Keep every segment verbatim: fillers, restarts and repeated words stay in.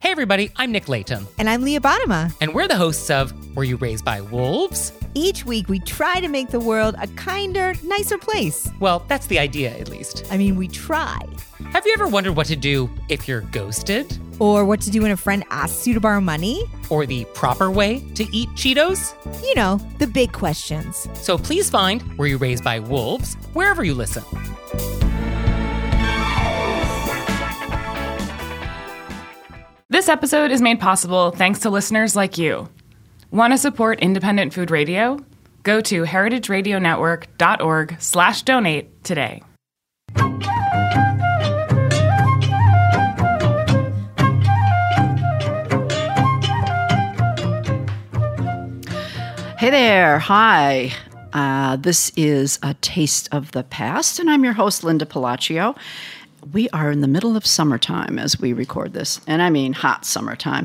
Hey everybody, I'm Nick Layton. And I'm Leah Bottima. And we're the hosts of Were You Raised by Wolves? Each week we try to make the world a kinder, nicer place. Well, that's the idea, at least. I mean, we try. Have you ever wondered what to do if you're ghosted? Or what to do when a friend asks you to borrow money? Or the proper way to eat Cheetos? You know, the big questions. So please find Were You Raised by Wolves wherever you listen. This episode is made possible thanks to listeners like you. Want to support independent food radio? Go to heritageradionetwork.org slash donate today. Hey there. Hi. Uh, this is A Taste of the Past, and I'm your host, Linda Palacio. We are in the middle of summertime as we record this, and I mean hot summertime.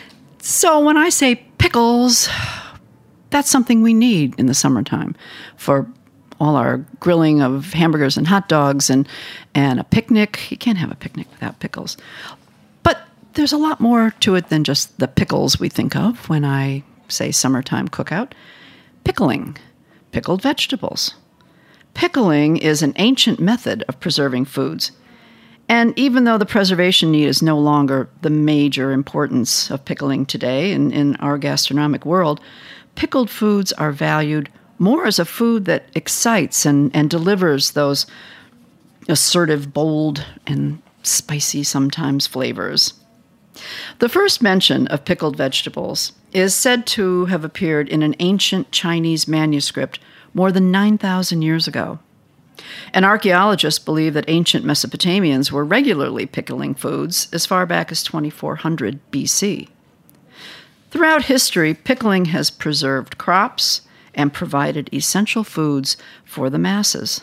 So when I say pickles, that's something we need in the summertime for all our grilling of hamburgers and hot dogs and, and a picnic. You can't have a picnic without pickles. But there's a lot more to it than just the pickles we think of when I say summertime cookout. Pickling, pickled vegetables. Pickling is an ancient method of preserving foods. And even though the preservation need is no longer the major importance of pickling today in, in our gastronomic world, pickled foods are valued more as a food that excites and, and delivers those assertive, bold, and spicy sometimes flavors. The first mention of pickled vegetables is said to have appeared in an ancient Chinese manuscript more than nine thousand years ago. And archaeologists believe that ancient Mesopotamians were regularly pickling foods as far back as twenty-four hundred B C. Throughout history, pickling has preserved crops and provided essential foods for the masses.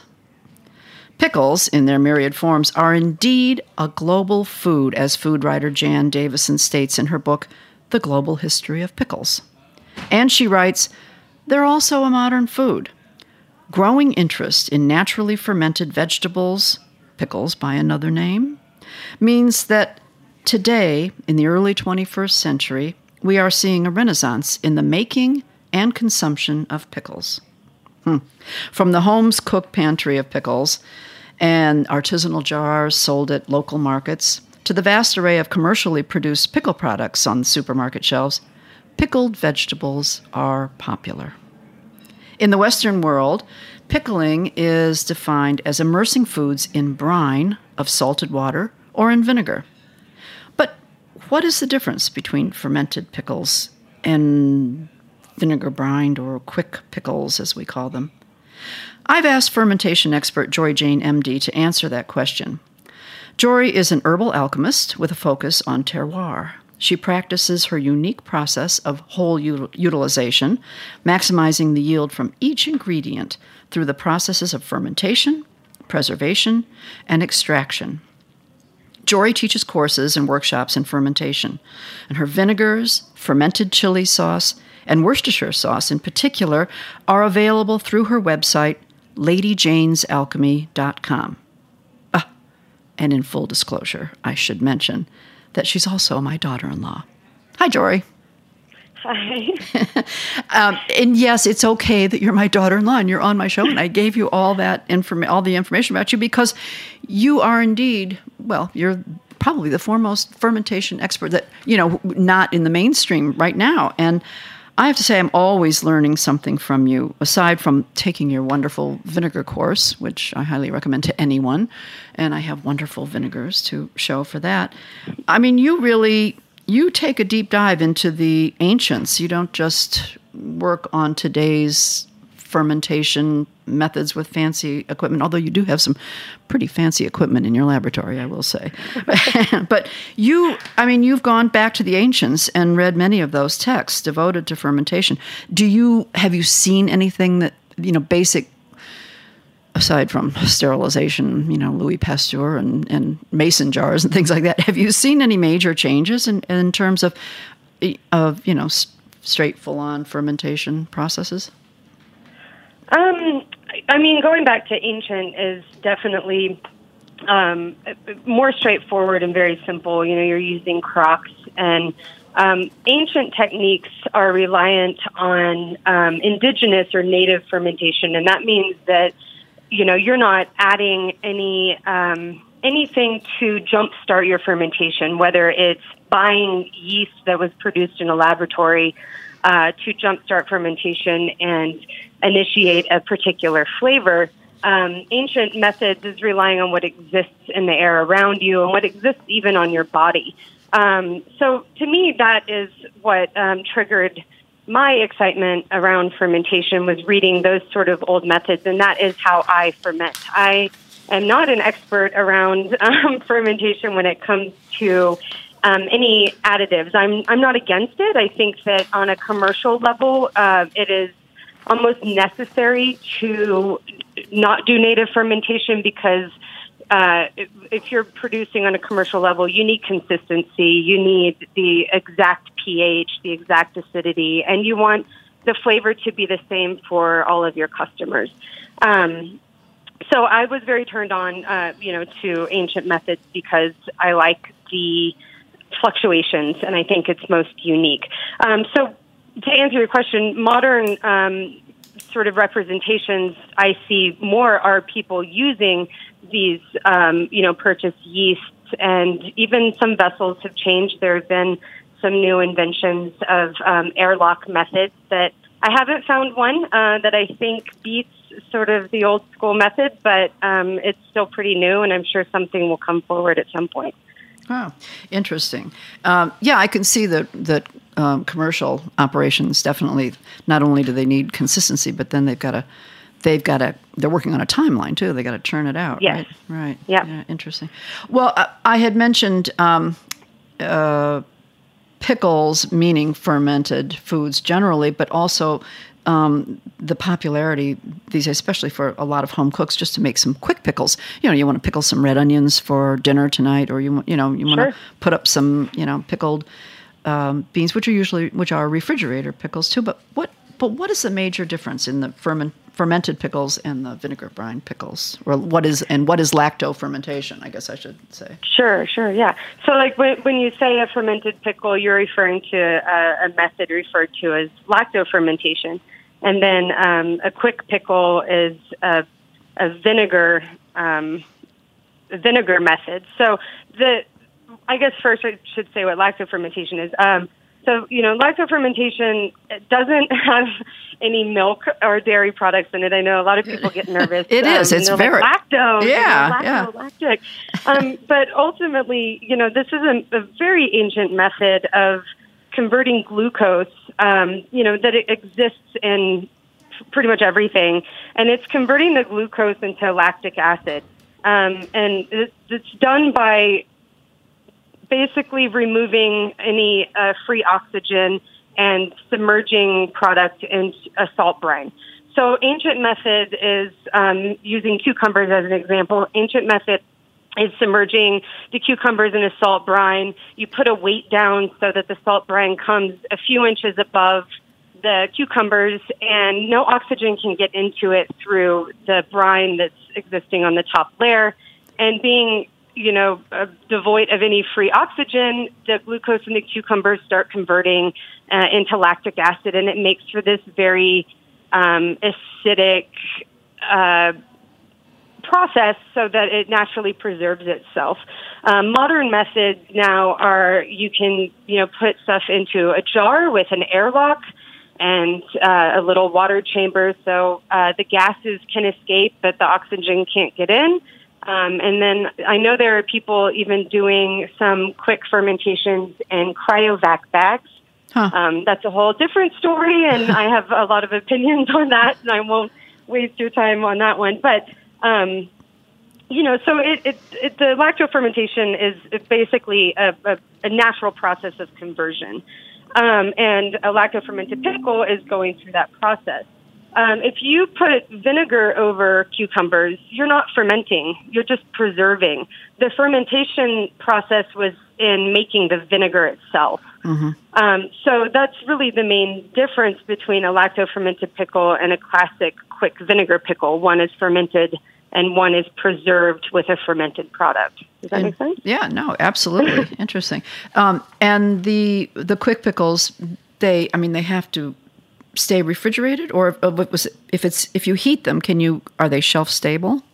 Pickles, in their myriad forms, are indeed a global food, as food writer Jan Davison states in her book, The Global History of Pickles. And she writes, they're also a modern food. Growing interest in naturally fermented vegetables, pickles by another name, means that today, in the early twenty-first century, we are seeing a renaissance in the making and consumption of pickles. Hmm. From the home's cook pantry of pickles and artisanal jars sold at local markets to the vast array of commercially produced pickle products on the supermarket shelves, pickled vegetables are popular. In the Western world, pickling is defined as immersing foods in brine of salted water or in vinegar. But what is the difference between fermented pickles and vinegar brined or quick pickles, as we call them? I've asked fermentation expert Jory Jane, M D, to answer that question. Jory is an herbal alchemist with a focus on terroir. She practices her unique process of whole util- utilization, maximizing the yield from each ingredient through the processes of fermentation, preservation, and extraction. Jory teaches courses and workshops in fermentation, and her vinegars, fermented chili sauce, and Worcestershire sauce in particular are available through her website, lady janes alchemy dot com. Ah, and in full disclosure, I should mention that she's also my daughter-in-law. Hi, Jory. Hi. um, and yes, it's okay that you're my daughter-in-law and you're on my show, and I gave you all that inform- all the information about you because you are indeed, well, you're probably the foremost fermentation expert that, you know, not in the mainstream right now. And I have to say I'm always learning something from you, aside from taking your wonderful vinegar course, which I highly recommend to anyone, and I have wonderful vinegars to show for that. I mean, you really, you take a deep dive into the ancients. You don't just work on today's fermentation methods with fancy equipment, although you do have some pretty fancy equipment in your laboratory, I will say. But you, I mean, you've gone back to the ancients and read many of those texts devoted to fermentation. Do you, have you seen anything that, you know, basic, aside from sterilization, you know, Louis Pasteur and, and mason jars and things like that, have you seen any major changes in, in terms of, of, you know, straight full-on fermentation processes? Um, I mean, going back to ancient is definitely um, more straightforward and very simple. You know, you're using crocks, and um, ancient techniques are reliant on um, indigenous or native fermentation, and that means that, you know, you're not adding any um, anything to jumpstart your fermentation, whether it's buying yeast that was produced in a laboratory uh, to jumpstart fermentation and initiate a particular flavor. Um, ancient methods is relying on what exists in the air around you and what exists even on your body. Um, so to me, that is what um, triggered my excitement around fermentation, was reading those sort of old methods, and that is how I ferment. I am not an expert around um, fermentation when it comes to um, any additives. I'm I'm not against it. I think that on a commercial level, uh, it is almost necessary to not do native fermentation because uh, if, if you're producing on a commercial level, you need consistency, you need the exact pH, the exact acidity, and you want the flavor to be the same for all of your customers. Um, so I was very turned on, uh, you know, to ancient methods because I like the fluctuations, and I think it's most unique. Um, so to answer your question, modern um, sort of representations I see more are people using these, um, you know, purchased yeasts, and even some vessels have changed. There have been some new inventions of um, airlock methods that I haven't found one uh, that I think beats sort of the old school method, but um, it's still pretty new, and I'm sure something will come forward at some point. Oh, interesting. Um, yeah, I can see that that um, commercial operations definitely, not only do they need consistency, but then they've got to, they've got to, they're working on a timeline too. They got to churn it out. Yes. Right. Right. Yep. Yeah. Interesting. Well, I, I had mentioned um, uh, pickles, meaning fermented foods generally, but also um, the popularity these days, especially for a lot of home cooks, just to make some quick pickles. You know, you want to pickle some red onions for dinner tonight, or you want, you know, you want Sure. to put up some, you know, pickled um, beans, which are usually which are refrigerator pickles too. But what but what is the major difference in the ferment, fermented pickles and the vinegar brine pickles, or what is and what is lacto fermentation? I guess I should say. Sure, sure, yeah. So, like when when you say a fermented pickle, you're referring to a, a method referred to as lacto fermentation. And then um, a quick pickle is a, a vinegar um, vinegar method. So the I guess first I should say what lacto fermentation is. Um, so you know, lacto fermentation doesn't have any milk or dairy products in it. I know a lot of people get nervous. It um, is. It's very like, lactose. Yeah, you know, lacto, yeah. Lactic. um, but ultimately, you know, this is a, a very ancient method of converting glucose, um, you know, that it exists in pretty much everything, and it's converting the glucose into lactic acid. Um, and it, it's done by basically removing any uh, free oxygen and submerging product in a salt brine. So ancient method is um, using cucumbers as an example. Ancient method is submerging the cucumbers in a salt brine. You put a weight down so that the salt brine comes a few inches above the cucumbers, and no oxygen can get into it through the brine that's existing on the top layer. And being, you know, uh, devoid of any free oxygen, the glucose in the cucumbers start converting uh, into lactic acid, and it makes for this very um, acidic uh process so that it naturally preserves itself. Um, modern methods now are you can, you know, put stuff into a jar with an airlock and uh, a little water chamber so uh, the gases can escape, but the oxygen can't get in. Um, and then I know there are people even doing some quick fermentations in cryovac bags. Huh. Um, that's a whole different story, and I have a lot of opinions on that, and I won't waste your time on that one. But Um, you know, so it, it, it, the lacto fermentation is basically a, a, a natural process of conversion. Um, and a lacto fermented pickle is going through that process. Um, if you put vinegar over cucumbers, you're not fermenting, you're just preserving. The fermentation process was in making the vinegar itself. Mm-hmm. Um, so that's really the main difference between a lacto fermented pickle and a classic quick vinegar pickle. One is fermented and one is preserved with a fermented product. Does that and, make sense? Yeah, no, absolutely. Interesting. Um, and the the quick pickles, they, I mean, they have to stay refrigerated, or if, if it's if you heat them, can you are they shelf stable?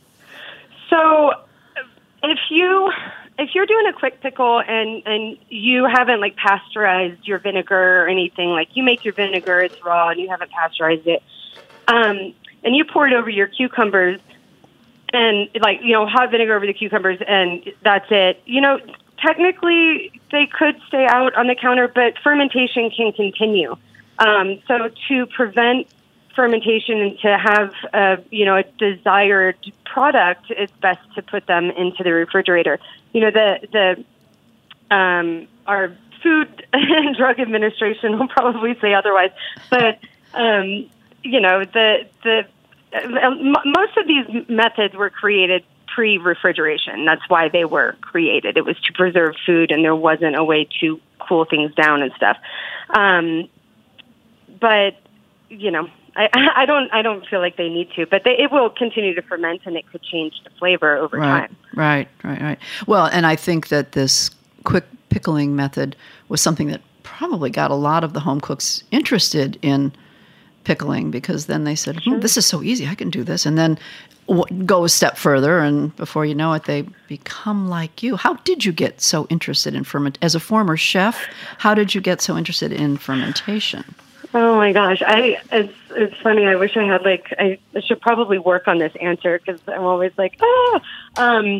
So if you if you're doing a quick pickle and, and you haven't like pasteurized your vinegar or anything, like you make your vinegar, it's raw and you haven't pasteurized it, um, and you pour it over your cucumbers and like, you know, hot vinegar over the cucumbers and that's it. You know, technically they could stay out on the counter, but fermentation can continue. Um, so to prevent fermentation and to have a, you know, a desired product, it's best to put them into the refrigerator. You know, the the um, our Food and Drug Administration will probably say otherwise, but um, you know, the the uh, m- most of these methods were created pre-refrigeration. That's why they were created. It was to preserve food, and there wasn't a way to cool things down and stuff. Um, but you know. I, I don't. I don't feel like they need to, but they, it will continue to ferment, and it could change the flavor over right, time. Right, right, right. Well, and I think that this quick pickling method was something that probably got a lot of the home cooks interested in pickling, because then they said, Sure. hmm, "This is so easy. I can do this," and then w- go a step further, and before you know it, they become like you. How did you get so interested in ferment? As a former chef, how did you get so interested in fermentation? Oh my gosh, I it's it's funny. I wish I had like I, I should probably work on this answer because I'm always like ah. Um,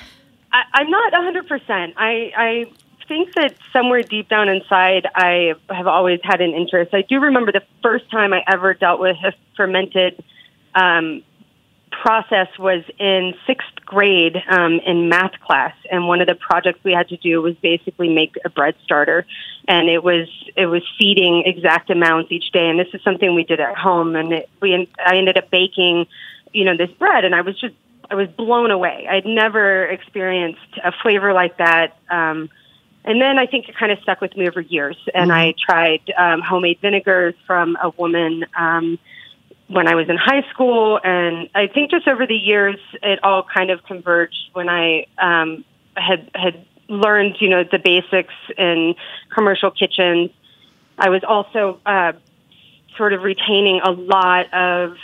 I, I'm not one hundred percent. I I think that somewhere deep down inside, I have always had an interest. I do remember the first time I ever dealt with a fermented um, process was in sixth grade um, in math class, and one of the projects we had to do was basically make a bread starter, and it was it was feeding exact amounts each day. And this is something we did at home, and it, we I ended up baking, you know, this bread, and I was just I was blown away. I'd never experienced a flavor like that. Um, and then I think it kind of stuck with me over years, and mm-hmm. I tried um, homemade vinegars from a woman. Um, when I was in high school, and I think just over the years, it all kind of converged when I um, had had learned, you know, the basics in commercial kitchens. I was also uh, sort of retaining a lot of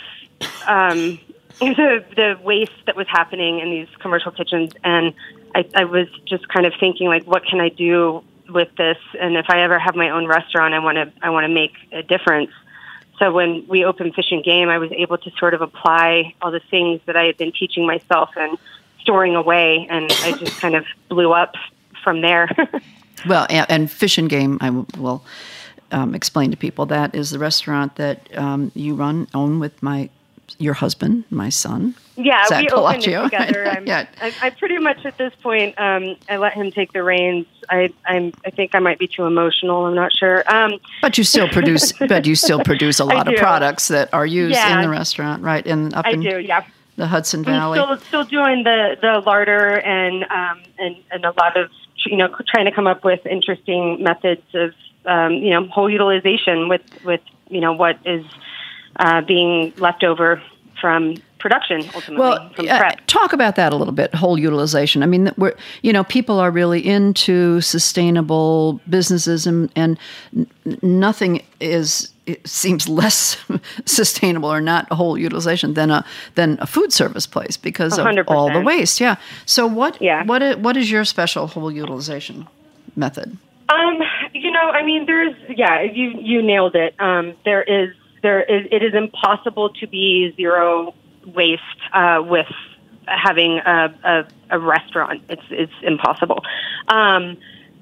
um, the, the waste that was happening in these commercial kitchens, and I, I was just kind of thinking, like, what can I do with this? And if I ever have my own restaurant, I want to I want to make a difference. So when we opened Fish and Game, I was able to sort of apply all the things that I had been teaching myself and storing away, and I just kind of blew up from there. Well, and Fish and Game, I will um, explain to people, that is the restaurant that um, you run, own with my your husband, my son. Yeah, Zach we Palacio. opened it together. I'm, yeah. I, I pretty much at this point, um, I let him take the reins. I, I'm, I think I might be too emotional. I'm not sure. Um, but you still produce, but you still produce a lot of products that are used yeah. in the restaurant, right? And up I in do, yeah. the Hudson Valley. I'm still, still doing the, the larder and, um, and and a lot of, you know, trying to come up with interesting methods of, um, you know, whole utilization with, with you know, what is uh, being left over from production, ultimately. Well, from uh, prep. talk about that a little bit, whole utilization. I mean, we're, you know, people are really into sustainable businesses, and, and n- nothing is, it seems less sustainable or not a whole utilization than a than a food service place, because of one hundred percent. all the waste. Yeah. So what, Yeah. what, is, what is your special whole utilization method? Um, you know, I mean, there's, yeah, you, you nailed it. Um, there is, there is, it is impossible to be zero waste uh, with having a, a, a restaurant. It's it's impossible. Um,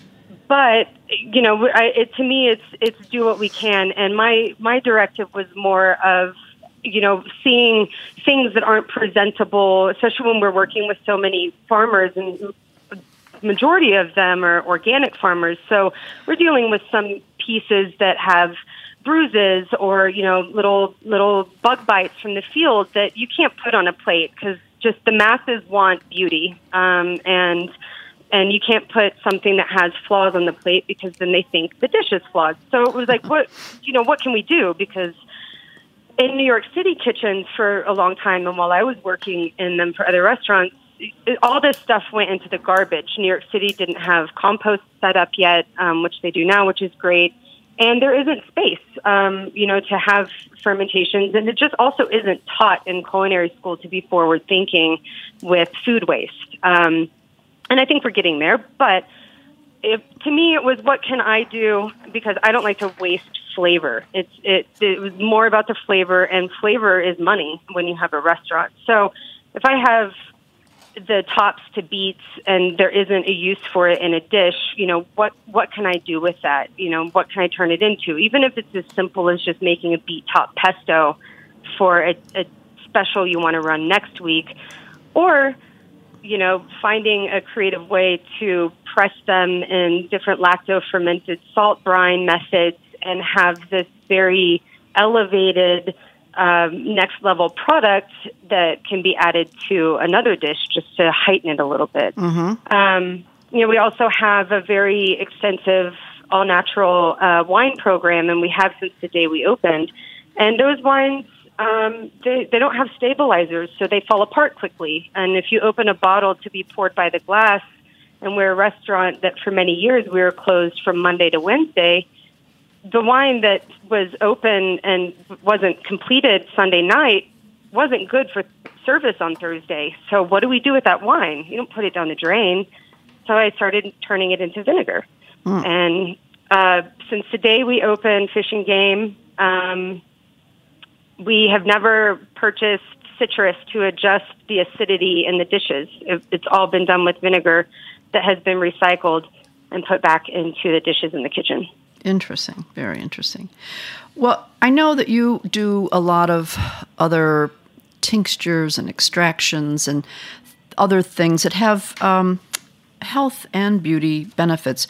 but you know, I, it, to me, it's it's do what we can. And my my directive was more of, you know, seeing things that aren't presentable, especially when we're working with so many farmers, and majority of them are organic farmers. So we're dealing with some pieces that have bruises or, you know, little little bug bites from the field that you can't put on a plate, because just the masses want beauty, um, and and you can't put something that has flaws on the plate, because then they think the dish is flawed. So it was like, what, you know, what can we do? Because in New York City kitchens for a long time, and while I was working in them for other restaurants, it, all this stuff went into the garbage. New York City didn't have compost set up yet, um, which they do now, which is great. And there isn't space, um, you know, to have fermentations. And it just also isn't taught in culinary school to be forward-thinking with food waste. Um, and I think we're getting there. But if, to me, it was, what can I do? Because I don't like to waste flavor. It's it, it was more about the flavor, and flavor is money when you have a restaurant. So if I have the tops to beets and there isn't a use for it in a dish, you know, what, what can I do with that? You know, what can I turn it into? Even if it's as simple as just making a beet top pesto for a, a special you want to run next week, or, you know, finding a creative way to press them in different lacto-fermented salt brine methods and have this very elevated Um, next level product that can be added to another dish just to heighten it a little bit. Mm-hmm. Um, you know, we also have a very extensive all natural uh, wine program, and we have since the day we opened. And those wines, um, they, they don't have stabilizers, so they fall apart quickly. And if you open a bottle to be poured by the glass, and we're a restaurant that for many years we were closed from Monday to Wednesday, the wine that was open and wasn't completed Sunday night wasn't good for service on Thursday. So what do we do with that wine? You don't put it down the drain. So I started turning it into vinegar. Mm. And uh, since the day we opened Fish and Game, um, we have never purchased citrus to adjust the acidity in the dishes. It, it's all been done with vinegar that has been recycled and put back into the dishes in the kitchen. Interesting. Very interesting. Well, I know that you do a lot of other tinctures and extractions and other things that have um, health and beauty benefits.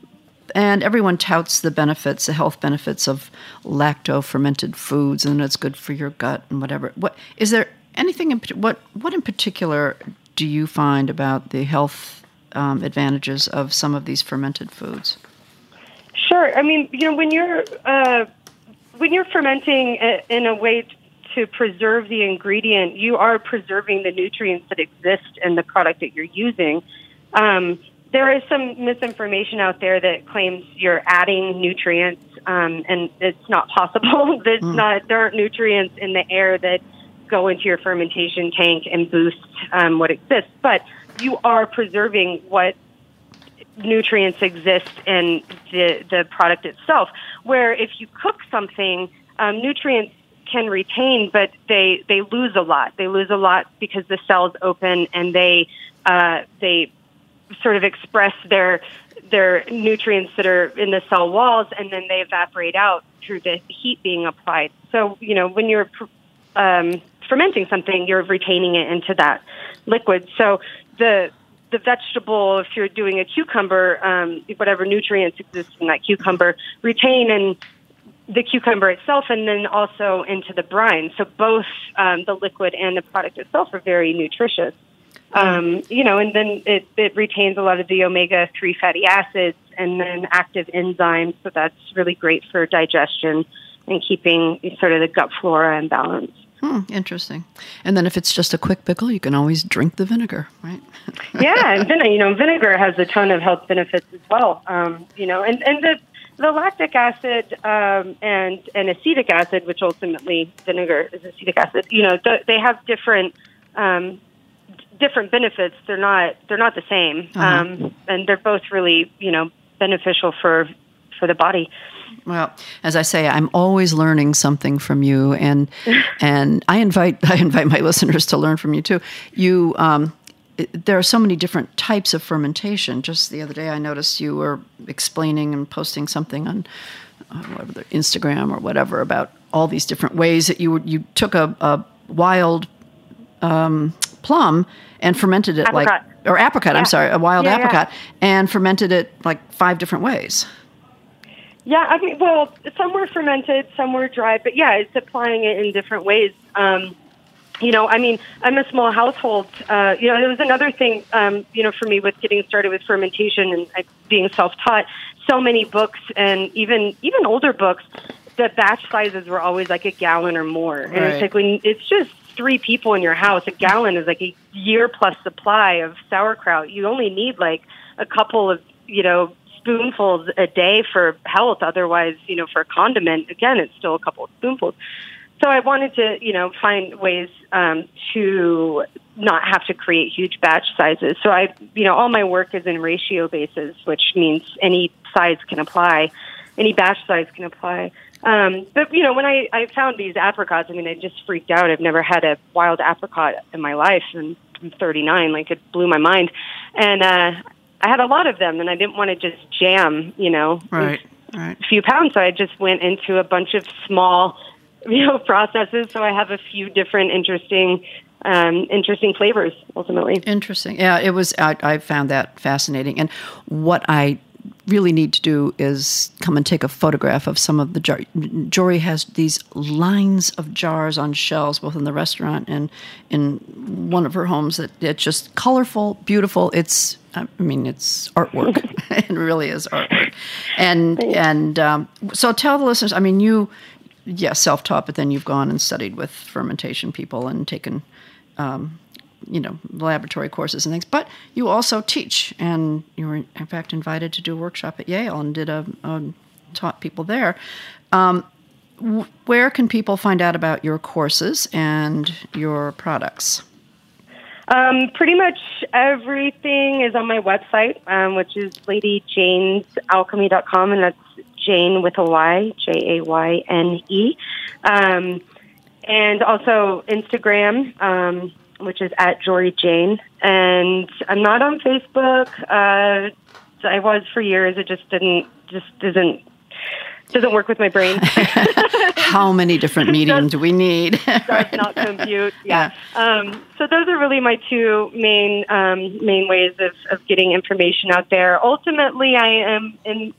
And everyone touts the benefits, the health benefits of lacto-fermented foods, and it's good for your gut and whatever. What is there anything in what what in particular do you find about the health um, advantages of some of these fermented foods? Sure. I mean, you know, when you're uh, when you're fermenting in a way to preserve the ingredient, you are preserving the nutrients that exist in the product that you're using. Um, there is some misinformation out there that claims you're adding nutrients, um, and it's not possible. There's mm. not there aren't nutrients in the air that go into your fermentation tank and boost um, what exists, but you are preserving what nutrients exist in the, the product itself, where if you cook something, um, nutrients can retain, but they, they lose a lot. They lose a lot because the cells open and they uh, they sort of express their their nutrients that are in the cell walls, and then they evaporate out through the heat being applied. So, you know, when you're um, fermenting something, you're retaining it into that liquid. So the the vegetable, if you're doing a cucumber, um, whatever nutrients exist in that cucumber, retain in the cucumber itself and then also into the brine. So both um, the liquid and the product itself are very nutritious. Um, you know, and then it, it retains a lot of the omega three fatty acids and then active enzymes. So that's really great for digestion and keeping sort of the gut flora in balance. Hmm, interesting. And then if it's just a quick pickle, you can always drink the vinegar, right? Yeah, and vine- you know, vinegar has a ton of health benefits as well. Um, you know, and, and the the lactic acid um, and and acetic acid, which ultimately vinegar is acetic acid. You know, th- they have different um, different benefits. They're not they're not the same, uh-huh. um, and they're both really you know beneficial for for the body. Well, as I say, I'm always learning something from you, and and I invite I invite my listeners to learn from you too. You, um, it, there are so many different types of fermentation. Just the other day, I noticed you were explaining and posting something on uh, whatever Instagram or whatever about all these different ways that you you took a, a wild um, plum and fermented it apricot. like or apricot. Yeah. I'm sorry, a wild yeah, apricot, yeah. and fermented it like five different ways. Yeah, I mean, well, some were fermented, some were dry, but yeah, it's applying it in different ways. Um, you know, I mean, I'm a small household. Uh, you know, there was another thing, um, you know, for me with getting started with fermentation and uh, being self-taught. So many books and even even older books the batch sizes were always like a gallon or more. And Right. it's like when it's just three people in your house, a gallon is like a year plus supply of sauerkraut. You only need like a couple of, you know, spoonfuls a day for health. Otherwise, you know, for a condiment, again, it's still a couple of spoonfuls. So I wanted to, you know, find ways um, to not have to create huge batch sizes. So I, you know, all my work is in ratio basis, which means any size can apply, any batch size can apply. Um, but, you know, when I, I found these apricots, I mean, I just freaked out. I've never had a wild apricot in my life, and I'm thirty-nine, like it blew my mind. And uh, I had a lot of them, and I didn't want to just jam, you know, Right, right. a few pounds. So I just went into a bunch of small, you know, processes. So I have a few different interesting, um, interesting flavors, ultimately. Interesting. Yeah, it was. I, I found that fascinating. And what I really need to do is come and take a photograph of some of the jar. Jory has these lines of jars on shelves, both in the restaurant and in one of her homes. That it's just colorful, beautiful. It's, I mean, it's artwork. It really is artwork. And and um, so tell the listeners. I mean, you, yeah, self-taught, but then you've gone and studied with fermentation people and taken. Um, you know, laboratory courses and things, but you also teach, and you were in fact invited to do a workshop at Yale and did a, a taught people there. Um, w- where can people find out about your courses and your products? Um, pretty much everything is on my website, um, which is lady janes alchemy dot com, and that's Jane with a Y, J A Y N E. Um, and also Instagram, um, which is at Jory Jane. And I'm not on Facebook. Uh, I was for years. It just didn't, just doesn't, doesn't work with my brain. How many different mediums do we need? Does not compute. Yeah. Um, so those are really my two main, um, main ways of, of getting information out there. Ultimately, I am in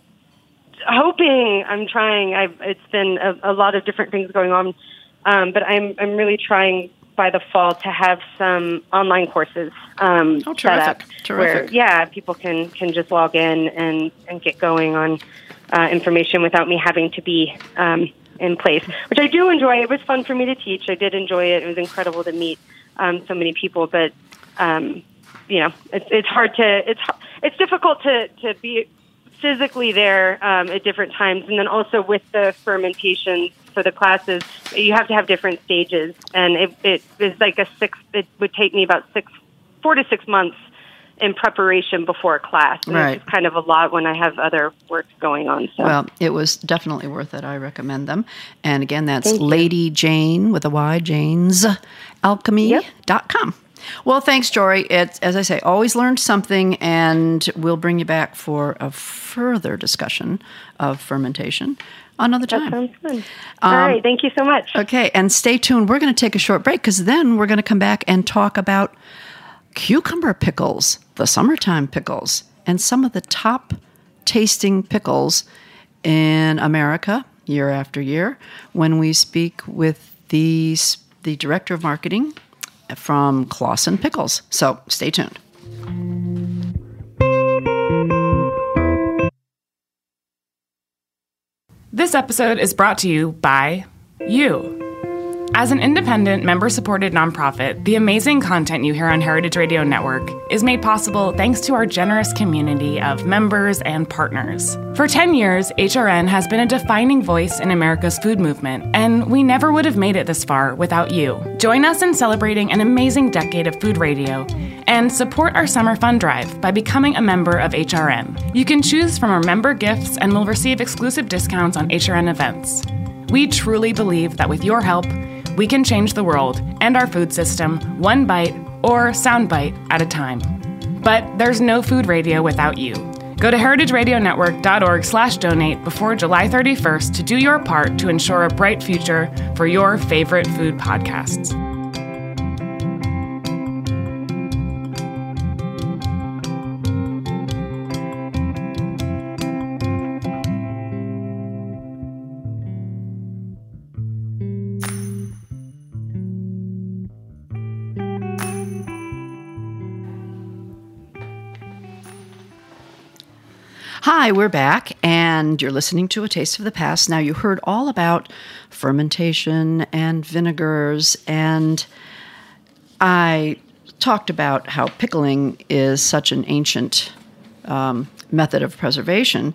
hoping, I'm trying, I've, it's been a, a lot of different things going on. Um, but I'm, I'm really trying by the fall to have some online courses um, Oh, set up terrific. where, Terrific. yeah, people can, can just log in and, and get going on uh, information without me having to be um, in place, which I do enjoy. It was fun for me to teach. I did enjoy it. It was incredible to meet um, so many people, but um, you know, it's it's hard to it's it's difficult to, to be physically there um, at different times, and then also with the fermentation for the classes, you have to have different stages, and it, it is like a six. It would take me about six, four to six months in preparation before a class. And Right. It's kind of a lot when I have other work going on. So. Well, it was definitely worth it. I recommend them. And again, that's Thank you. Lady Jane with a Y, janes alchemy dot com. Well, thanks, Jory. It's, as I say, always learned something, and we'll bring you back for a further discussion of fermentation another That time. sounds good. All right. Thank you so much. Okay, and stay tuned. We're going to take a short break because then we're going to come back and talk about cucumber pickles, the summertime pickles, and some of the top tasting pickles in America year after year when we speak with the, the director of marketing from Clausen Pickles. So stay tuned. This episode is brought to you by you. As an independent, member-supported nonprofit, the amazing content you hear on Heritage Radio Network is made possible thanks to our generous community of members and partners. For ten years, H R N has been a defining voice in America's food movement, and we never would have made it this far without you. Join us in celebrating an amazing decade of food radio and support our summer fund drive by becoming a member of H R N. You can choose from our member gifts and will receive exclusive discounts on H R N events. We truly believe that with your help, we can change the world and our food system one bite or sound bite at a time. But there's no food radio without you. Go to heritage radio network dot org slash donate before July thirty-first to do your part to ensure a bright future for your favorite food podcasts. Hi, we're back, and you're listening to A Taste of the Past. Now, you heard all about fermentation and vinegars, and I talked about how pickling is such an ancient um, method of preservation.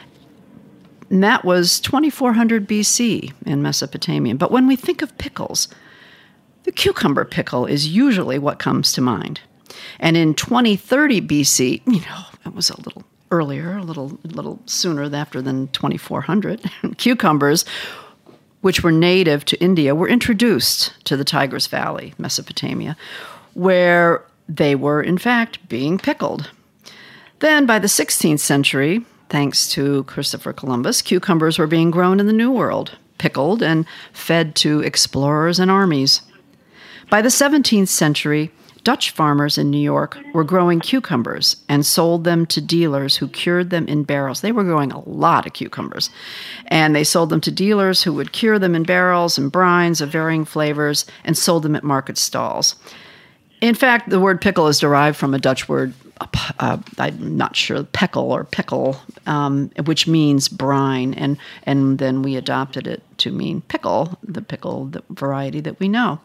And that was twenty-four hundred B C in Mesopotamia. But when we think of pickles, the cucumber pickle is usually what comes to mind. And in twenty thirty B C, you know, it was a little earlier, a little little sooner after than twenty-four hundred, cucumbers, which were native to India, were introduced to the Tigris Valley, Mesopotamia, where they were, in fact, being pickled. Then by the sixteenth century, thanks to Christopher Columbus, cucumbers were being grown in the New World, pickled and fed to explorers and armies. By the seventeenth century, Dutch farmers in New York were growing cucumbers and sold them to dealers who cured them in barrels. They were growing a lot of cucumbers, and they sold them to dealers who would cure them in barrels and brines of varying flavors and sold them at market stalls. In fact, the word pickle is derived from a Dutch word, uh, I'm not sure, peckle or pickle, um, which means brine, and, and then we adopted it to mean pickle, the pickle the variety that we know.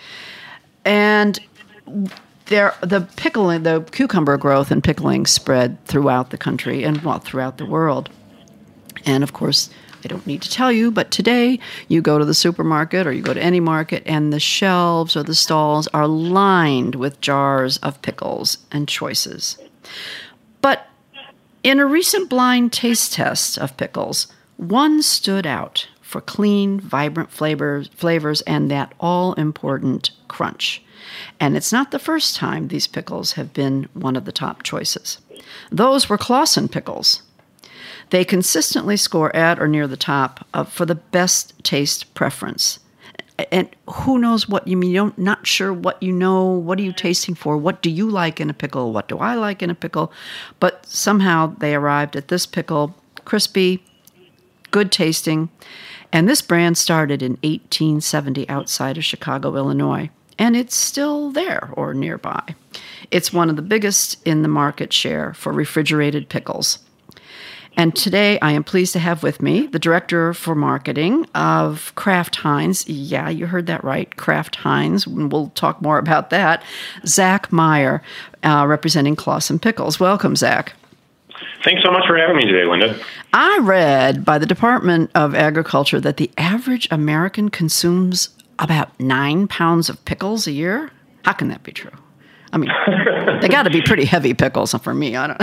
And there, the pickling, the cucumber growth and pickling spread throughout the country and, well, throughout the world. And, of course, I don't need to tell you, but today you go to the supermarket or you go to any market and the shelves or the stalls are lined with jars of pickles and choices. But in a recent blind taste test of pickles, one stood out for clean, vibrant flavors, flavors and that all-important crunch. And it's not the first time these pickles have been one of the top choices. Those were Claussen pickles. They consistently score at or near the top of, for the best taste preference. And who knows what you mean? You're not sure what you know. What are you tasting for? What do you like in a pickle? What do I like in a pickle? But somehow they arrived at this pickle, crispy, good tasting. And this brand started in eighteen seventy outside of Chicago, Illinois. And it's still there or nearby. It's one of the biggest in the market share for refrigerated pickles. And today I am pleased to have with me the Director for Marketing of Kraft Heinz. Yeah, you heard that right, Kraft Heinz. We'll talk more about that. Zach Meyer, uh, representing Claussen Pickles. Welcome, Zach. Thanks so much for having me today, Linda. I read by the Department of Agriculture that the average American consumes about nine pounds of pickles a year. How can that be true? I mean, they got to be pretty heavy pickles for me. I don't.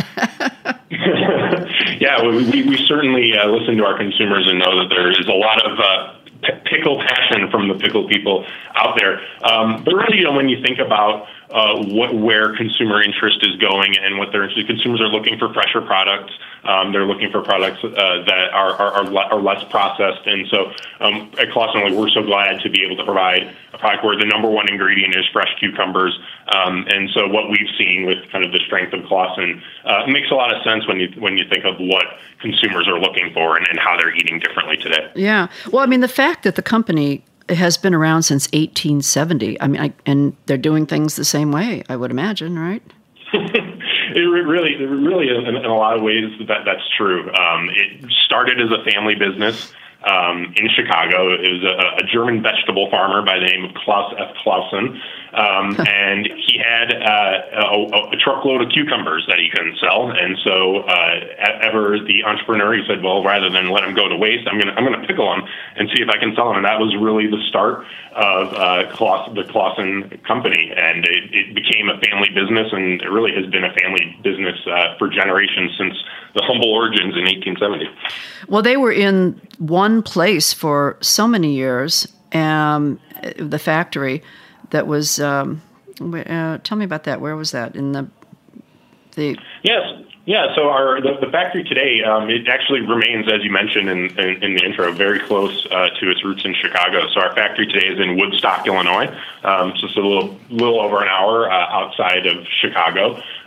Yeah, we, we certainly uh, listen to our consumers and know that there is a lot of uh, p- pickle passion from the pickle people out there. Um, but really, you know, when you think about uh, what where consumer interest is going and what they're interested, consumers are looking for fresher products. Um, they're looking for products uh, that are are, are, le- are less processed, and so um, at Claussen, like, we're so glad to be able to provide a product where the number one ingredient is fresh cucumbers. Um, and so, what we've seen with kind of the strength of Claussen uh, makes a lot of sense when you when you think of what consumers are looking for and, and how they're eating differently today. Yeah, well, I mean, the fact that the company has been around since eighteen seventy, I mean, I, and they're doing things the same way, I would imagine, right? It really, it really, in, in a lot of ways, that that's true. Um, it started as a family business um, in Chicago. It was a, a German vegetable farmer by the name of Klaus F. Claussen, um, and he had uh, a, a truckload of cucumbers that he couldn't sell. And so, uh, ever the entrepreneur, he said, "Well, rather than let them go to waste, I'm going to I'm going to pickle them and see if I can sell them." And that was really the start of uh, Claussen, the Claussen company, and it, it became a family business, and it really has been a family business uh, for generations since the humble origins in eighteen seventy. Well, they were in one place for so many years. Um, the factory that was. Um, uh, tell me about that. Where was that in the the? Yes. Yeah, so our the, the factory today, um, it actually remains, as you mentioned in, in, in the intro, very close uh, to its roots in Chicago. So our factory today is in Woodstock, Illinois, um, so it's a little little over an hour uh, outside of Chicago.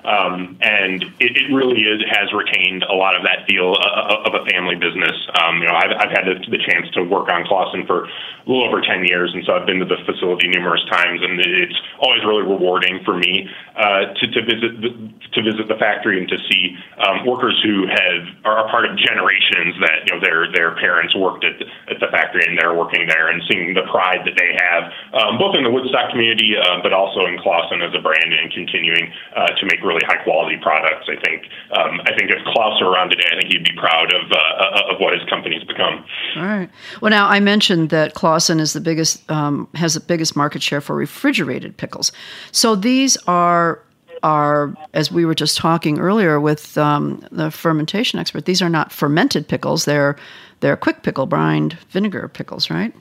Um, and it, it really is, has retained a lot of that feel uh, of a family business. Um, you know, I've, I've had the, the chance to work on Claussen for a little over ten years, and so I've been to the facility numerous times, and it's always really rewarding for me uh, to, to visit the, to visit the factory and to see um, workers who have are a part of generations that, you know, their their parents worked at the, at the factory and they're working there, and seeing the pride that they have, um, both in the Woodstock community, uh, but also in Claussen as a brand, and continuing uh, to make really high quality products. I think um, I think if Klaus were around today, I think he'd be proud of uh, of what his company's become. All right. Well, now I mentioned that Claussen is the biggest um, has the biggest market share for refrigerated pickles. So these are are, as we were just talking earlier with um, the fermentation expert, these are not fermented pickles. They're they're quick pickle brined vinegar pickles, right?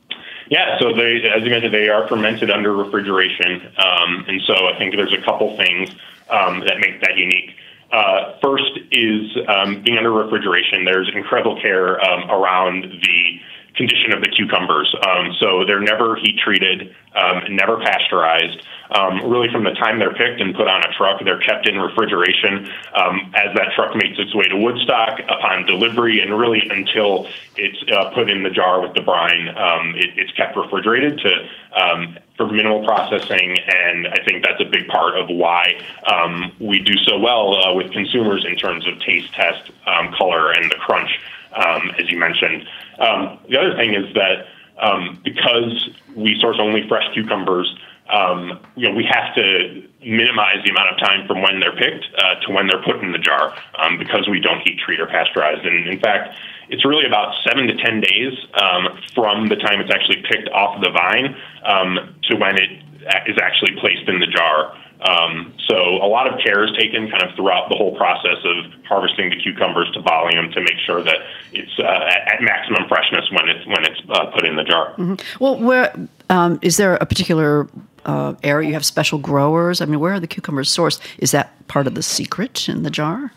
Yeah, so they, as you mentioned, they are fermented under refrigeration, um, and so I think there's a couple things um, that make that unique. Uh, first is um, being under refrigeration. There's incredible care um, around the condition of the cucumbers. Um, so they're never heat treated, um, never pasteurized. Um, really, from the time they're picked and put on a truck, they're kept in refrigeration um, as that truck makes its way to Woodstock upon delivery, and really until it's uh, put in the jar with the brine. Um, it, it's kept refrigerated to um, for minimal processing, and I think that's a big part of why um, we do so well uh, with consumers in terms of taste, test, um, color, and the crunch, um, as you mentioned. Um, the other thing is that um, because we source only fresh cucumbers, Um, you know, we have to minimize the amount of time from when they're picked uh, to when they're put in the jar um, because we don't heat treat or pasteurize. And in fact, it's really about seven to ten days um, from the time it's actually picked off the vine um, to when it is actually placed in the jar. Um, so a lot of care is taken kind of throughout the whole process of harvesting the cucumbers to volume to make sure that it's uh, at, at maximum freshness when it's when it's uh, put in the jar. Mm-hmm. Well, where um, is there a particular uh, area you have special growers? I mean, where are the cucumbers sourced? Is that part of the secret in the jar?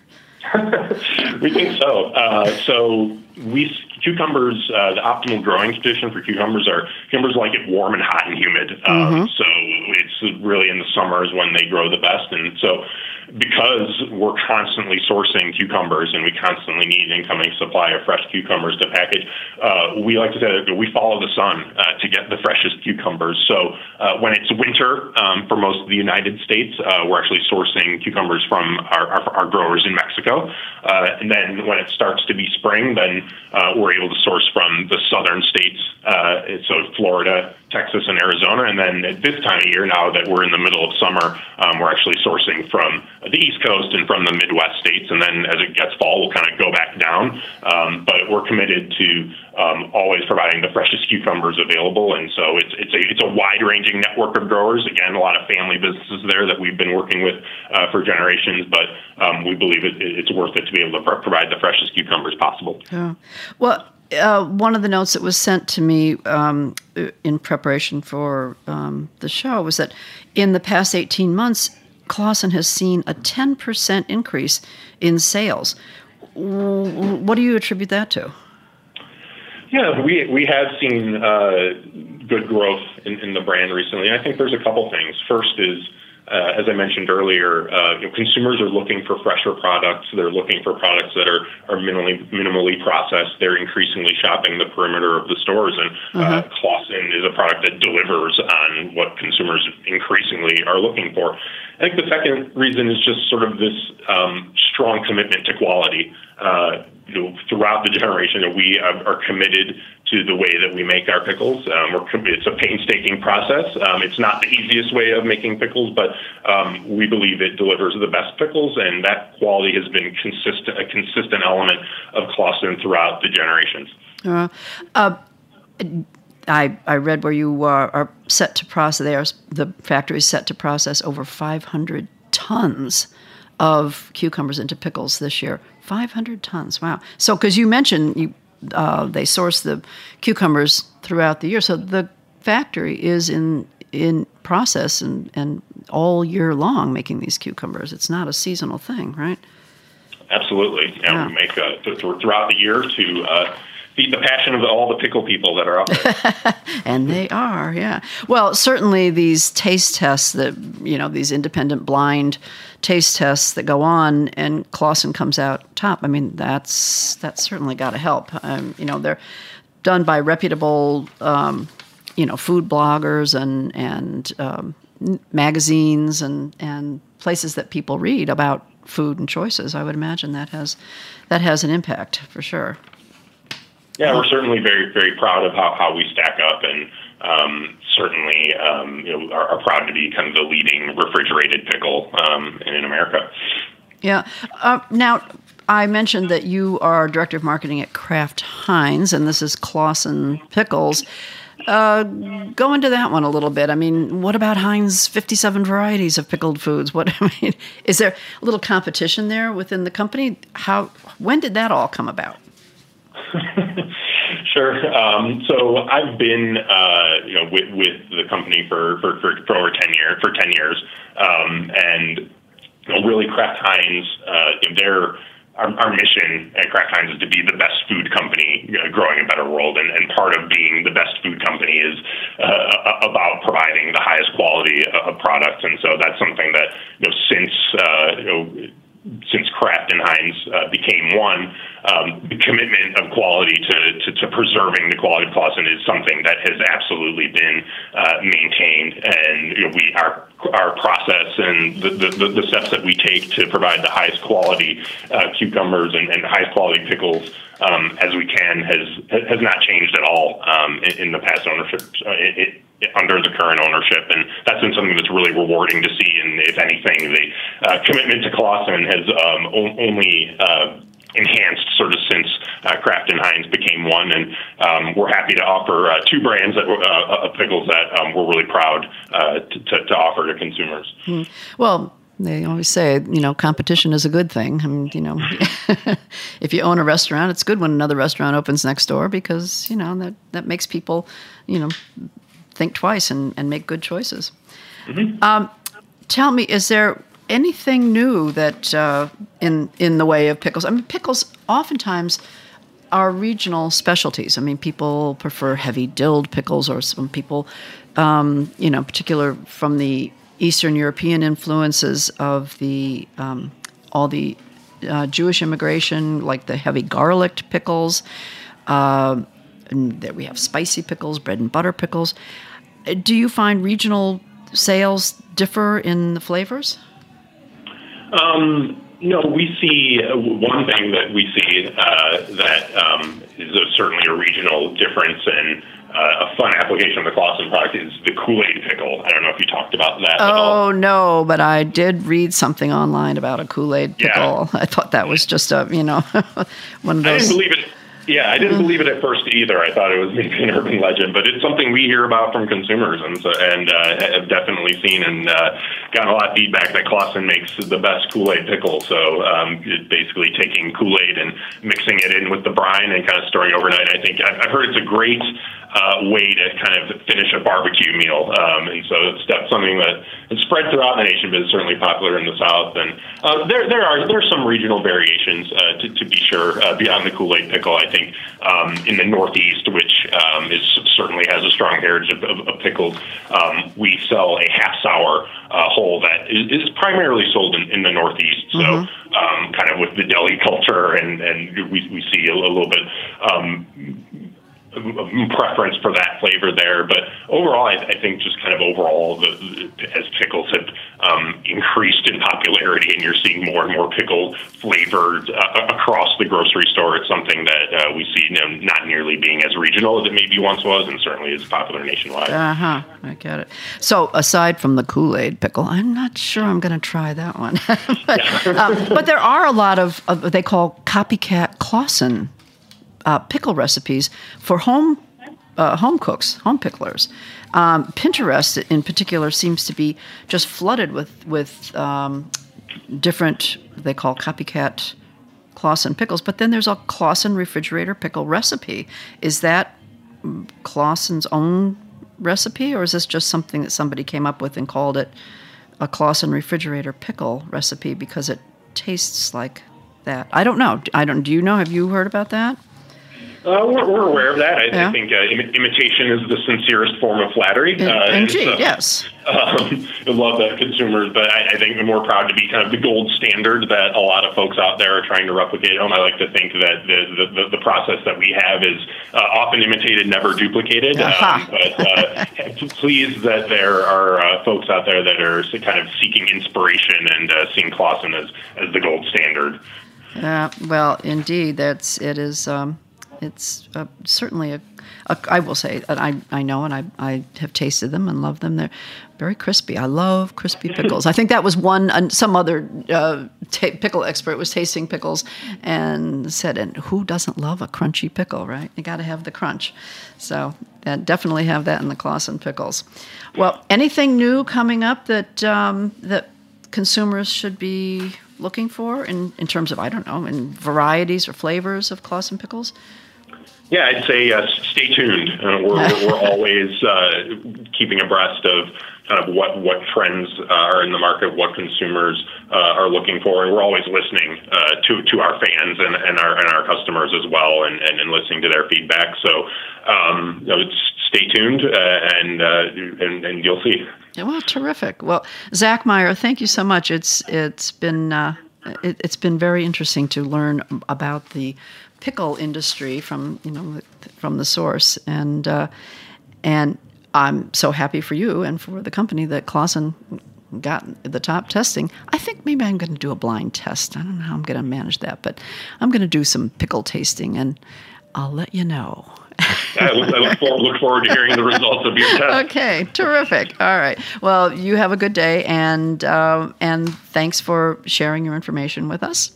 We think so. Uh, so we cucumbers, uh, the optimal growing condition for cucumbers are cucumbers like it warm and hot and humid. Um, mm-hmm. So it's really in the summers when they grow the best. And so because we're constantly sourcing cucumbers and we constantly need an incoming supply of fresh cucumbers to package, uh, we like to say that we follow the sun uh, to get the freshest cucumbers. So uh, when it's winter um, for most of the United States, uh, we're actually sourcing cucumbers from our, our, our growers in Mexico. Uh, and then when it starts to be spring, then uh, we're able to source from the southern states, uh, so Florida, Texas, and Arizona. And then at this time of year, now that we're in the middle of summer, um, we're actually sourcing from the East Coast and from the Midwest states. And then as it gets fall, we'll kind of go back down. Um, but we're committed to um, always providing the freshest cucumbers available. And so it's it's a it's a wide-ranging network of growers. Again, a lot of family businesses there that we've been working with uh, for generations. But um, we believe it, it's worth it to be able to pr- provide the freshest cucumbers possible. Yeah. Well, Uh, one of the notes that was sent to me um, in preparation for um, the show was that in the past eighteen months, Claussen has seen a ten percent increase in sales. What do you attribute that to? Yeah, we we have seen uh, good growth in, in the brand recently. And I think there's a couple things. First is, Uh, as I mentioned earlier, uh, you know, consumers are looking for fresher products. They're looking for products that are, are minimally minimally processed. They're increasingly shopping the perimeter of the stores, and uh, uh-huh. Claussen is a product that delivers on what consumers increasingly are looking for. I think the second reason is just sort of this um, strong commitment to quality. Uh, you know, throughout the generation, we are committed to the way that we make our pickles. Um, we're, it's a painstaking process. Um, it's not the easiest way of making pickles, but um, we believe it delivers the best pickles, and that quality has been consistent, a consistent element of Claussen throughout the generations. Uh, uh, I, I read where you are, are set to process, they are, the factory is set to process over five hundred tons of cucumbers into pickles this year. five hundred tons, wow. So, because you mentioned you, uh, they source the cucumbers throughout the year, so the factory is in in process and, and all year long making these cucumbers. It's not a seasonal thing, right? Absolutely. Yeah, yeah. We make uh, th- th- throughout the year to uh, feed the passion of all the pickle people that are out there. And they are, yeah. Well, certainly these taste tests that, you know, these independent blind taste tests that go on and Claussen comes out top. I mean, that's that's certainly got to help. Um, you know, they're done by reputable, um, you know, food bloggers and and um, magazines and and places that people read about food and choices. I would imagine that has that has an impact for sure. Yeah, we're certainly very, very proud of how, how we stack up, and um, certainly um, you know, are, are proud to be kind of the leading refrigerated pickle um, in, in America. Yeah. Uh, now, I mentioned that you are Director of Marketing at Kraft Heinz, and this is Claussen Pickles. Uh, go into that one a little bit. I mean, what about Heinz fifty-seven varieties of pickled foods? What I mean, is there a little competition there within the company? How? When did that all come about? Sure. Um, so I've been, uh, you know, with, with the company for, for, for, for over ten years. For ten years, um, and you know, really, Kraft Heinz, uh, their our, our mission at Kraft Heinz is to be the best food company, you know, growing a better world, and, and part of being the best food company is uh, about providing the highest quality of products, and so that's something that, you know, since uh, you know. Since Kraft and Heinz uh, became one, um, the commitment of quality to, to, to preserving the quality of Claussen is something that has absolutely been uh, maintained. And you know, we our our process and the, the, the steps that we take to provide the highest quality uh, cucumbers and, and highest quality pickles um, as we can has has not changed at all um, in, in the past ownership. Uh, it, it, under the current ownership, and that's been something that's really rewarding to see. And if anything, the uh, commitment to Claussen has um, o- only uh, enhanced sort of since uh, Kraft and Heinz became one. And um, we're happy to offer uh, two brands that uh, of pickles that um, we're really proud uh, to, to, to offer to consumers. Hmm. Well, they always say, you know, competition is a good thing. I mean, you know, if you own a restaurant, it's good when another restaurant opens next door because, you know, that, that makes people, you know, think twice and, and make good choices. Mm-hmm. Um, tell me, is there anything new that uh, in in the way of pickles? I mean, pickles oftentimes are regional specialties. I mean, people prefer heavy dilled pickles, or some people, um, you know, particular from the Eastern European influences of the um, all the uh, Jewish immigration, like the heavy garlic pickles. Uh, and that we have spicy pickles, bread and butter pickles. Do you find regional sales differ in the flavors? Um, no, we see uh, one thing that we see uh, that um, is a, certainly a regional difference and uh, a fun application of the Claussen product is the Kool-Aid pickle. I don't know if you talked about that oh, at all. Oh, no, but I did read something online about a Kool-Aid pickle. Yeah. I thought that was just a, you know, one of those. I didn't believe it. Yeah, I didn't believe it at first either. I thought it was maybe an urban legend, but it's something we hear about from consumers, and so, and uh, have definitely seen and uh, gotten a lot of feedback that Claussen makes the best Kool-Aid pickle. So um, basically taking Kool-Aid and mixing it in with the brine and kind of storing overnight. I think I've, I've heard it's a great uh, way to kind of finish a barbecue meal, um, and so it's that's something that is spread throughout the nation, but it's certainly popular in the South. And uh, there there are there are some regional variations uh, to, to be sure uh, beyond the Kool-Aid pickle. I think um, in the Northeast, which um, is certainly has a strong heritage of, of, of pickles, um, we sell a half sour uh, whole that is, is primarily sold in, in the Northeast. So mm-hmm. um, kind of with the deli culture, and, and we, we see a, a little bit um, preference for that flavor there. But overall, I, I think just kind of overall, the, as pickles have um, increased in popularity and you're seeing more and more pickle flavored uh, across the grocery store, it's something that uh, we see, you know, not nearly being as regional as it maybe once was, and certainly is popular nationwide. Uh-huh. I get it. So aside from the Kool-Aid pickle, I'm not sure I'm going to try that one. but, um, but there are a lot of, of what they call copycat Claussen Uh, pickle recipes for home uh, home cooks, home picklers. Um, Pinterest, in particular, seems to be just flooded with with um, different, they call copycat Claussen pickles. But then there's a Claussen refrigerator pickle recipe. Is that Claussen's own recipe, or is this just something that somebody came up with and called it a Claussen refrigerator pickle recipe because it tastes like that? I don't know. I don't. Do you know? Have you heard about that? Uh, we're, we're aware of that. I, Yeah. I think uh, Im- imitation is the sincerest form of flattery. Uh, Indeed, and so, yes. Um, I love that consumers, but I, I think we're more proud to be kind of the gold standard that a lot of folks out there are trying to replicate on. I like to think that the the, the process that we have is uh, often imitated, never duplicated. Uh-huh. Um, but uh, pleased that there are uh, folks out there that are kind of seeking inspiration and uh, seeing Claussen as, as the gold standard. Yeah, well, indeed, that's it is. Um, it's uh, certainly a, a. I will say that I I know and I I have tasted them and love them. They're very crispy. I love crispy pickles. I think that was one. Uh, some other uh, t- pickle expert was tasting pickles and said, "And who doesn't love a crunchy pickle? Right? You got to have the crunch." So uh, definitely have that in the Claussen pickles. Well, anything new coming up that um, that consumers should be looking for in, in terms of, I don't know, in varieties or flavors of Claussen pickles? Yeah, I'd say uh, stay tuned. Uh, we're, we're always uh, keeping abreast of kind of what, what trends uh, are in the market, what consumers uh, are looking for, and we're always listening uh, to to our fans and, and our and our customers as well, and, and, and listening to their feedback. So, um, you know, stay tuned, uh, and, uh, and and you'll see. Yeah, well, terrific. Well, Zach Meyer, thank you so much. It's it's been uh, it, it's been very interesting to learn about the pickle industry from you know from the source, and uh, and I'm so happy for you and for the company that Claussen got the top testing. I think maybe I'm going to do a blind test. I don't know how I'm going to manage that, but I'm going to do some pickle tasting, and I'll let you know. I look, I look, forward, look forward to hearing the results of your test. Okay, terrific. All right. Well, you have a good day, and uh, and thanks for sharing your information with us.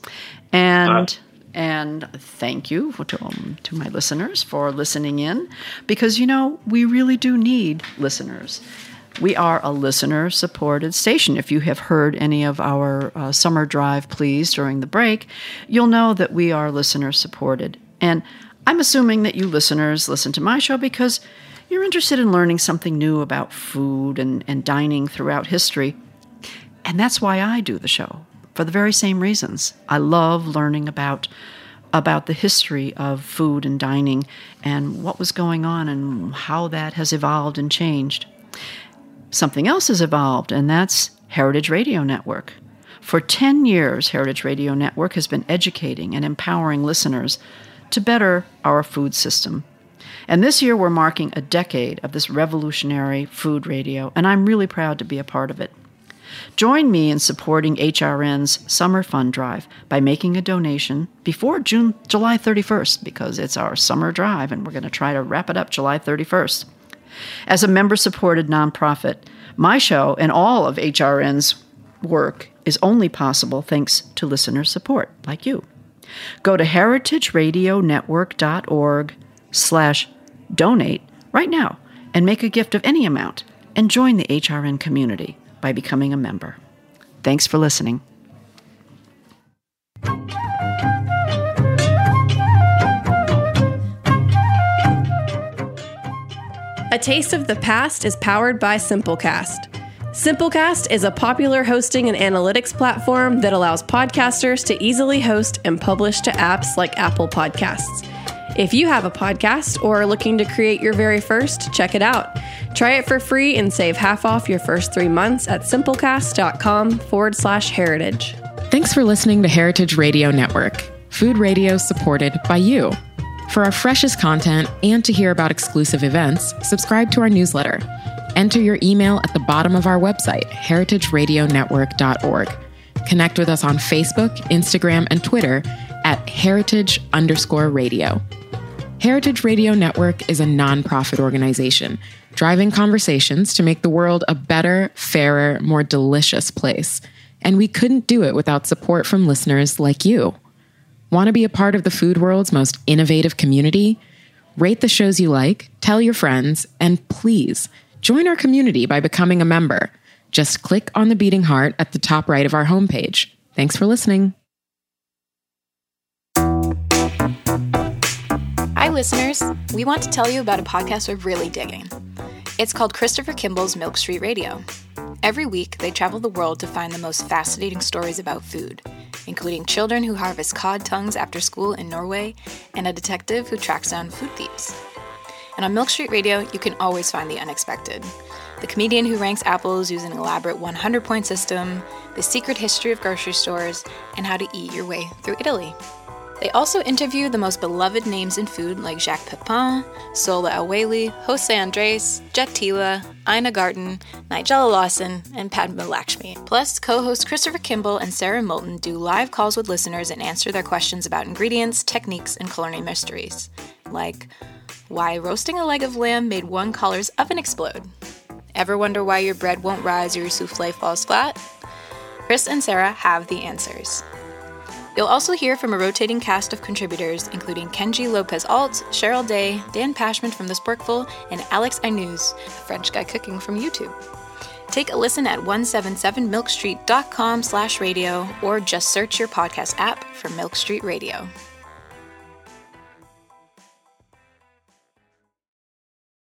And uh, and thank you to, um, to my listeners for listening in, because, you know, we really do need listeners. We are a listener-supported station. If you have heard any of our uh, Summer Drive Please during the break, you'll know that we are listener-supported. And I'm assuming that you listeners listen to my show because you're interested in learning something new about food and, and dining throughout history. And that's why I do the show, for the very same reasons. I love learning about, about the history of food and dining and what was going on and how that has evolved and changed. Something else has evolved, and that's Heritage Radio Network. For ten years, Heritage Radio Network has been educating and empowering listeners to better our food system. And this year we're marking a decade of this revolutionary food radio, and I'm really proud to be a part of it. Join me in supporting H R N's Summer Fund Drive by making a donation before June, July thirty-first, because it's our summer drive, and we're going to try to wrap it up July thirty-first. As a member-supported nonprofit, my show and all of H R N's work is only possible thanks to listener support like you. Go to heritageradionetwork.org slash donate right now and make a gift of any amount and join the H R N community by becoming a member. Thanks for listening. A Taste of the Past is powered by Simplecast. Simplecast is a popular hosting and analytics platform that allows podcasters to easily host and publish to apps like Apple Podcasts. If you have a podcast or are looking to create your very first, check it out. Try it for free and save half off your first three months at simplecast.com forward slash heritage. Thanks for listening to Heritage Radio Network, food radio supported by you. For our freshest content and to hear about exclusive events, subscribe to our newsletter. Enter your email at the bottom of our website, heritage radio network dot org. Connect with us on Facebook, Instagram, and Twitter at heritage underscore radio. Heritage Radio Network is a nonprofit organization driving conversations to make the world a better, fairer, more delicious place. And we couldn't do it without support from listeners like you. Want to be a part of the food world's most innovative community? Rate the shows you like, tell your friends, and please join our community by becoming a member. Just click on the beating heart at the top right of our homepage. Thanks for listening. Hi, listeners. We want to tell you about a podcast we're really digging. It's called Christopher Kimball's Milk Street Radio. Every week, they travel the world to find the most fascinating stories about food. including children who harvest cod tongues after school in Norway and a detective who tracks down food thieves. And on Milk Street Radio, you can always find the unexpected. The comedian who ranks apples using an elaborate one hundred point system, the secret history of grocery stores, and how to eat your way through Italy. They also interview the most beloved names in food like Jacques Pepin, Sola Aweli, Jose Andres, Jet Tila, Ina Garten, Nigella Lawson, and Padma Lakshmi. Plus, co-hosts Christopher Kimball and Sarah Moulton do live calls with listeners and answer their questions about ingredients, techniques, and culinary mysteries. Like, why roasting a leg of lamb made one caller's oven explode? Ever wonder why your bread won't rise or your souffle falls flat? Chris and Sarah have the answers. You'll also hear from a rotating cast of contributors, including Kenji Lopez-Alt, Cheryl Day, Dan Pashman from The Sporkful, and Alex Ainuz, a French guy cooking from YouTube. Take a listen at one seventy-seven milk street dot com slash radio or just search your podcast app for Milk Street Radio.